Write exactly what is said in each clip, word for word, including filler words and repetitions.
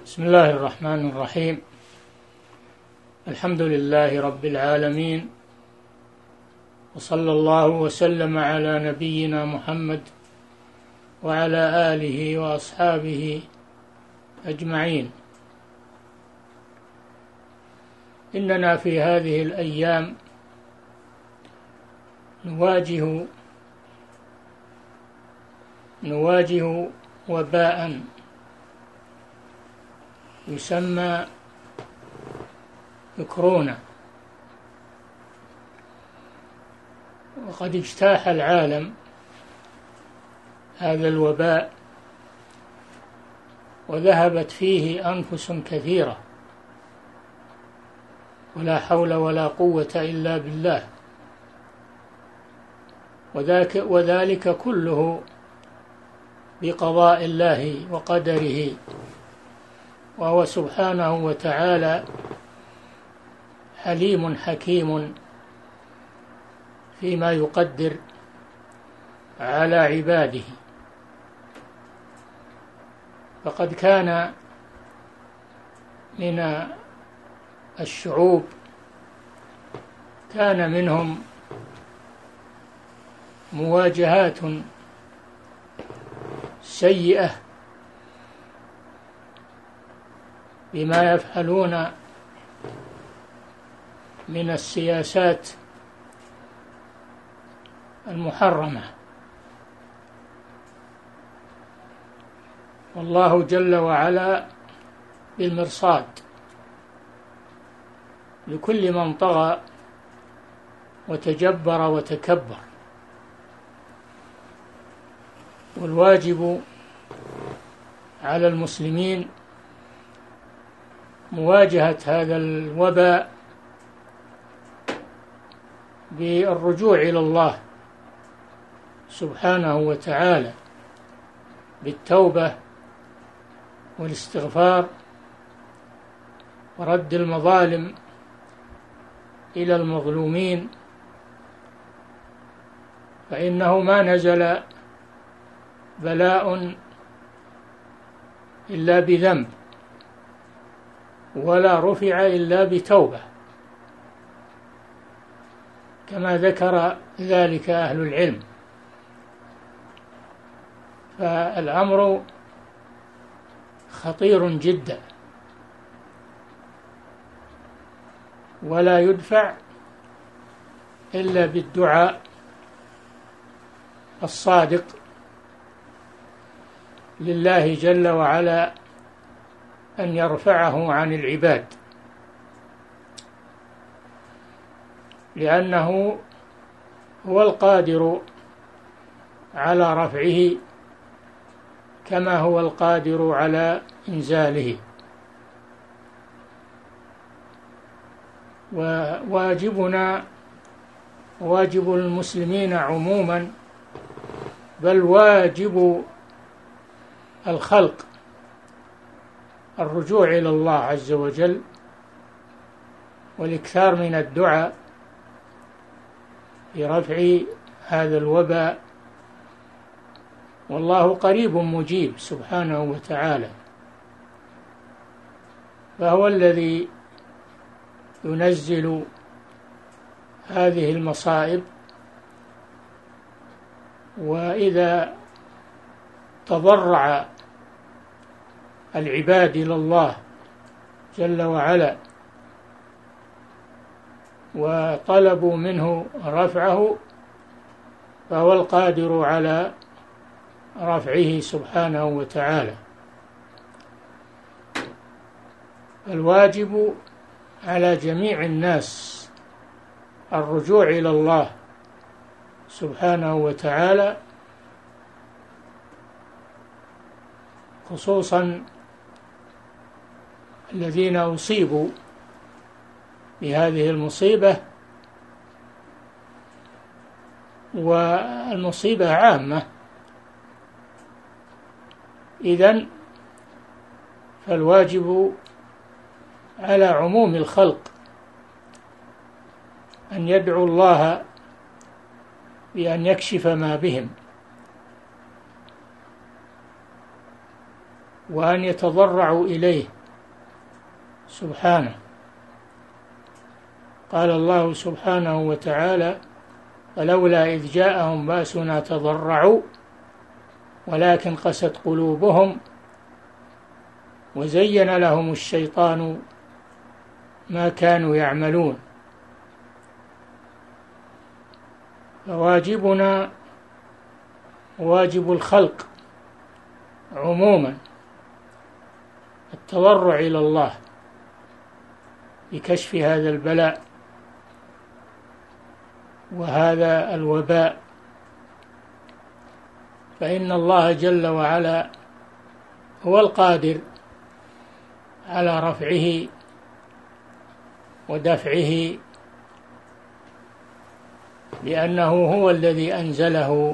بسم الله الرحمن الرحيم. الحمد لله رب العالمين، وصلى الله وسلم على نبينا محمد وعلى آله وأصحابه أجمعين. إننا في هذه الأيام نواجه نواجه وباء يسمى كورونا، وقد اجتاح العالم هذا الوباء وذهبت فيه أنفس كثيرة، ولا حول ولا قوة إلا بالله، وذاك وذلك كله بقضاء الله وقدره، وهو سبحانه وتعالى حليم حكيم فيما يقدر على عباده. فقد كان من الشعوب كان منهم مواجهات سيئة بما يفعلون من السياسات المحرمة، والله جل وعلا بالمرصاد لكل من طغى وتجبر وتكبر. والواجب على المسلمين مواجهة هذا الوباء بالرجوع إلى الله سبحانه وتعالى بالتوبة والاستغفار ورد المظالم إلى المظلومين، فإنه ما نزل بلاء إلا بذنب، ولا رفع إلا بتوبة، كما ذكر ذلك أهل العلم. فالأمر خطير جدا، ولا يدفع إلا بالدعاء الصادق لله جل وعلا أن يرفعه عن العباد، لأنه هو القادر على رفعه كما هو القادر على إنزاله. وواجبنا واجب المسلمين عموما، بل واجب الخلق الرجوع إلى الله عز وجل والإكثار من الدعاء في رفع هذا الوباء، والله قريب مجيب سبحانه وتعالى. فهو الذي ينزل هذه المصائب، وإذا تضرع العباد إلى الله جل وعلا وطلبوا منه رفعه، فهو القادر على رفعه سبحانه وتعالى. الواجب على جميع الناس الرجوع إلى الله سبحانه وتعالى، خصوصا الذين أصيبوا بهذه المصيبة، والمصيبة عامة. إذن فالواجب على عموم الخلق أن يدعو الله بأن يكشف ما بهم، وأن يتضرعوا إليه سبحانه. قال الله سبحانه وتعالى: فلولا إذ جاءهم بأسنا تضرعوا ولكن قست قلوبهم وزين لهم الشيطان ما كانوا يعملون. فواجبنا واجب الخلق عموما التضرع إلى الله بكشف هذا البلاء وهذا الوباء، فإن الله جل وعلا هو القادر على رفعه ودفعه، لأنه هو الذي أنزله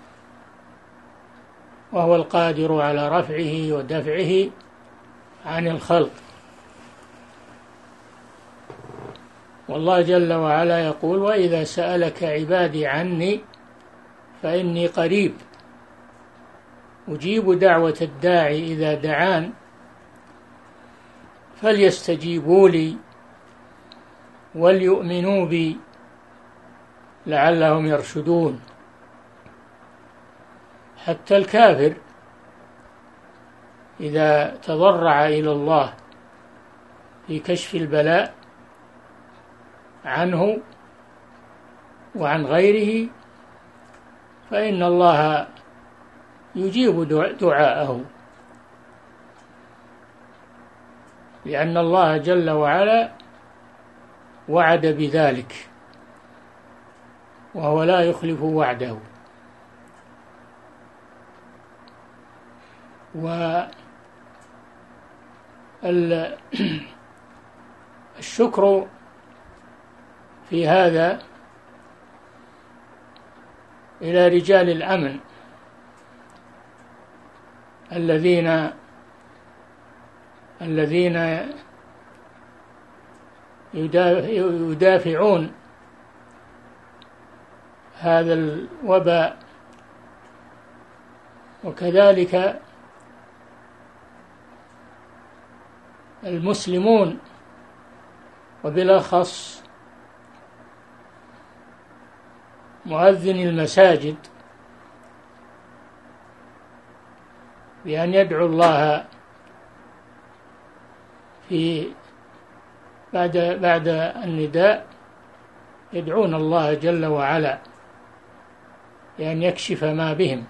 وهو القادر على رفعه ودفعه عن الخلق. والله جل وعلا يقول: وإذا سألك عبادي عني فإني قريب أجيب دعوة الداعي إذا دعان فليستجيبوا لي وليؤمنوا بي لعلهم يرشدون. حتى الكافر إذا تضرع إلى الله في كشف البلاء عنه وعن غيره فإن الله يجيب دعاءه، لأن الله جل وعلا وعد بذلك وهو لا يخلف وعده. والشكر في هذا إلى رجال الأمن الذين الذين يدافعون هذا الوباء، وكذلك المسلمون وبالأخص مؤذن المساجد بأن يدعو الله في بعد بعد النداء، يدعون الله جل وعلا بأن يكشف ما بهم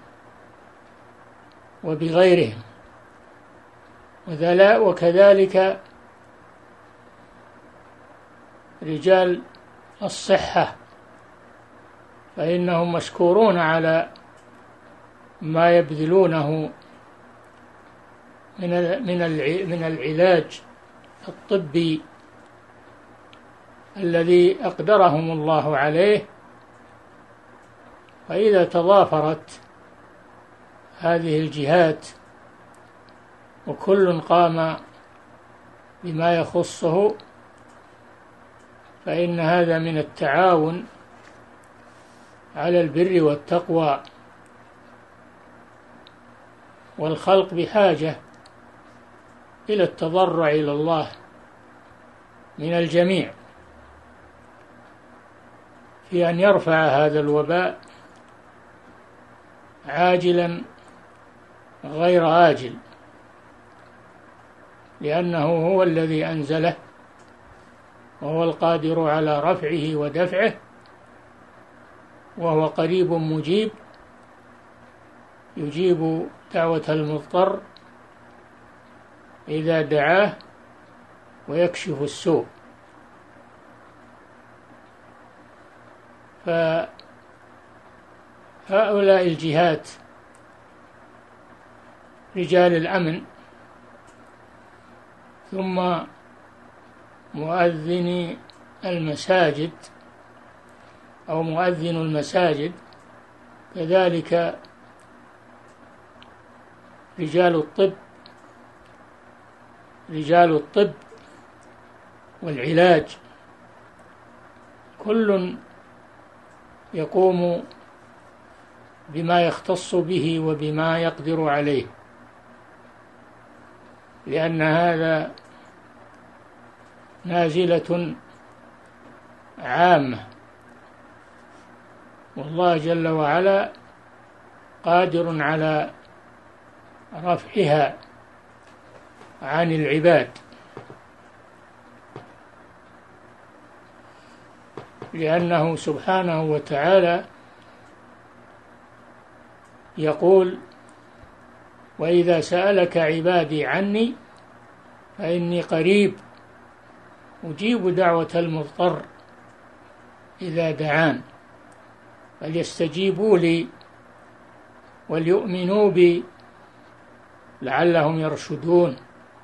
وبغيرهم. وكذلك رجال الصحة فإنهم مشكورون على ما يبذلونه من من العلاج الطبي الذي أقدرهم الله عليه. فإذا تضافرت هذه الجهات وكل قام بما يخصه فإن هذا من التعاون على البر والتقوى. والخلق بحاجة إلى التضرع إلى الله من الجميع في أن يرفع هذا الوباء عاجلا غير آجل، لأنه هو الذي أنزله وهو القادر على رفعه ودفعه، وهو قريب مجيب يجيب دعوة المضطر إذا دعاه ويكشف السوء. فهؤلاء الجهات رجال الأمن ثم مؤذني المساجد أو مؤذن المساجد، كذلك رجال الطب رجال الطب والعلاج، كل يقوم بما يختص به وبما يقدر عليه، لأن هذا نازلة عامة، والله جل وعلا قادر على رفعها عن العباد، لأنه سبحانه وتعالى يقول: وإذا سألك عبادي عني فإني قريب أجيب دعوة المضطر إذا دعان فليستجيبوا لي وليؤمنوا بي لعلهم يرشدون.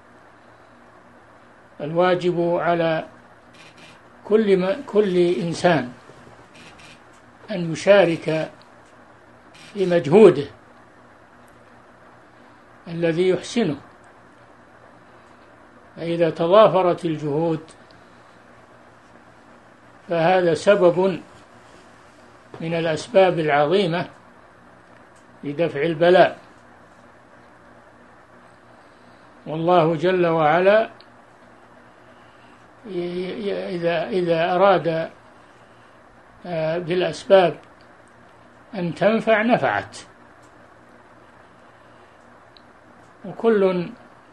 الواجب على كل ما كل إنسان أن يشارك في مجهوده الذي يحسنه، فإذا تضافرت الجهود فهذا سبب من الأسباب العظيمة لدفع البلاء. والله جل وعلا إذا إذا أراد بالأسباب أن تنفع نفعت، وكل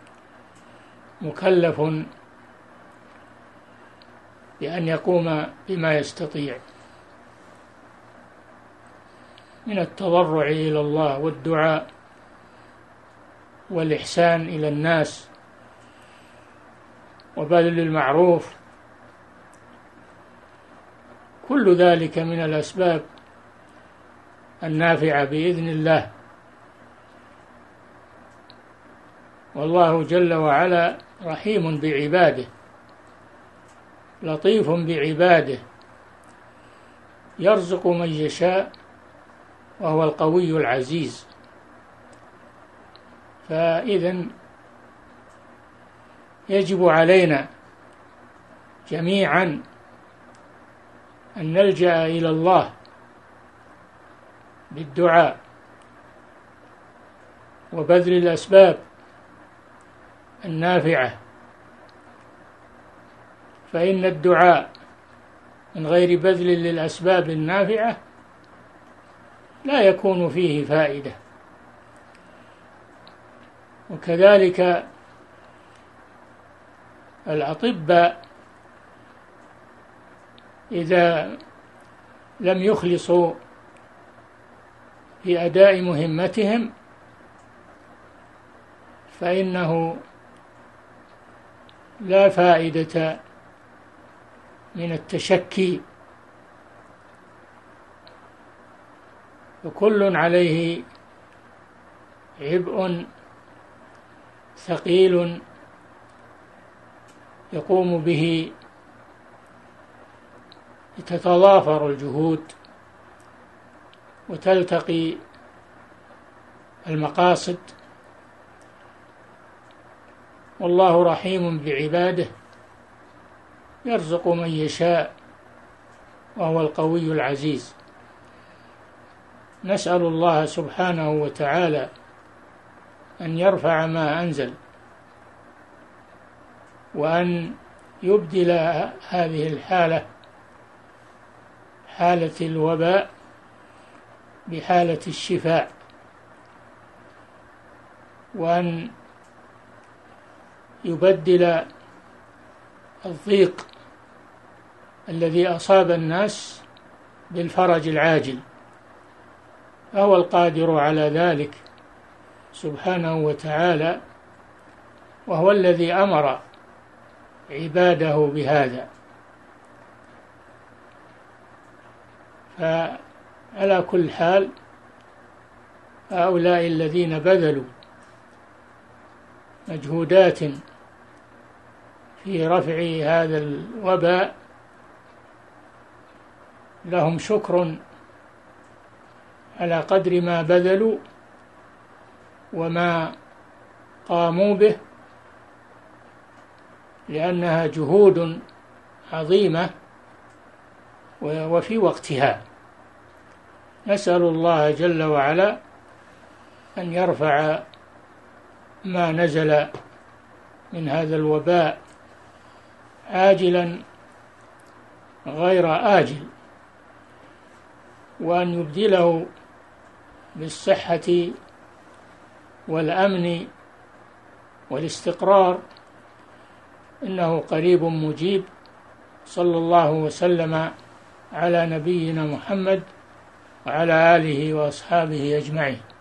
مكلف بأن يقوم بما يستطيع من التضرع إلى الله والدعاء والإحسان إلى الناس وبذل المعروف، كل ذلك من الأسباب النافعة بإذن الله. والله جل وعلا رحيم بعباده لطيف بعباده، يرزق من يشاء وهو القوي العزيز. فإذن يجب علينا جميعا أن نلجأ إلى الله بالدعاء وبذل الأسباب النافعة، فإن الدعاء من غير بذل للأسباب النافعة لا يكون فيه فائدة. وكذلك الأطباء إذا لم يخلصوا في أداء مهمتهم فإنه لا فائدة من التشكي، وكل عليه عبء ثقيل يقوم به تتضافر الجهود وتلتقي المقاصد. والله رحيم بعباده يرزق من يشاء وهو القوي العزيز. نسأل الله سبحانه وتعالى أن يرفع ما أنزل، وأن يبدل هذه الحالة، حالة الوباء، بحالة الشفاء، وأن يبدل الضيق الذي أصاب الناس بالفرج العاجل، فهو القادر على ذلك سبحانه وتعالى، وهو الذي أمر عباده بهذا. فعلى كل حال هؤلاء الذين بذلوا مجهودات في رفع هذا الوباء لهم شكر على قدر ما بذلوا وما قاموا به، لأنها جهود عظيمة وفي وقتها. نسأل الله جل وعلا أن يرفع ما نزل من هذا الوباء عاجلا غير آجل، وأن يبدله بالصحة والأمن والاستقرار، إنه قريب مجيب. صلى الله وسلم على نبينا محمد وعلى آله وأصحابه أجمعين.